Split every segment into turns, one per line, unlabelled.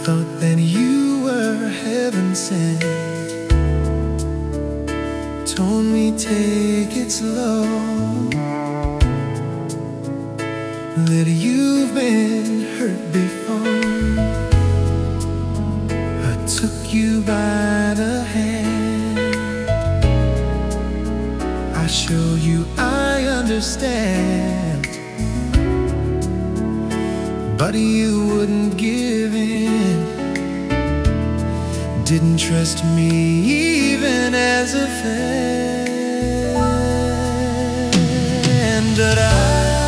thought that you were heaven sent. Told me take it slow, that you've been hurt before. I took you by the hand, I show you I understand, but you wouldn't give in. Didn't trust me even as a friend. But I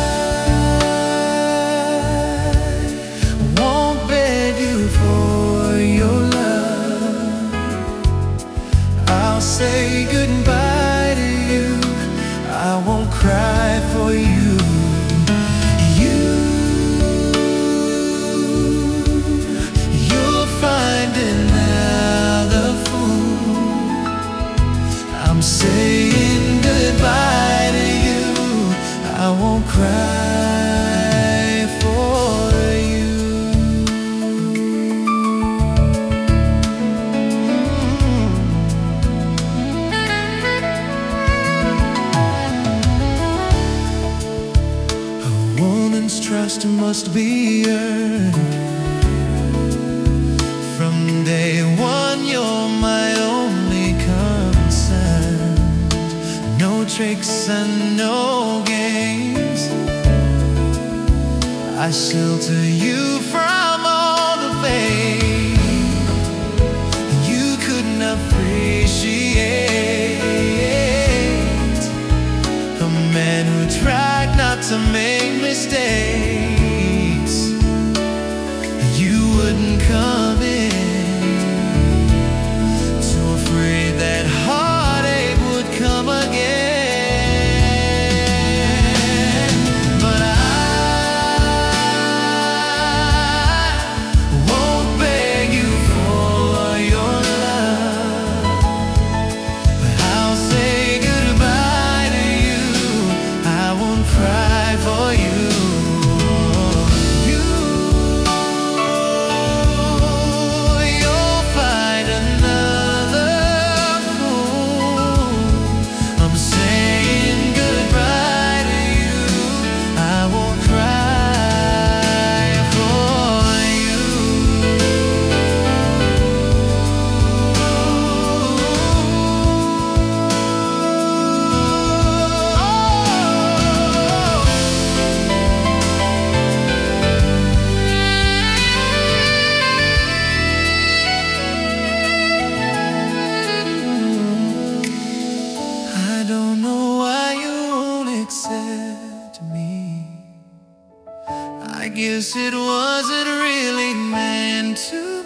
won't beg you for your love. I'll say goodbye to you, I won't cry for you. I'm saying goodbye to you, I won't cry for you. A woman's trust must be earned. From day one you're my only concern. No tricks and no games, I shelter you from all the pain you couldn't appreciate. A man who tried not to make mistakes, you wouldn't come in. Too afraid that heartache would come again. But I won't beg you for your love, but I'll say goodbye to you, I won't cry for you. You'll find another fool. I'm saying goodbye to you, I won't cry for you. I don't know why you won't accept me. I guess it wasn't really meant to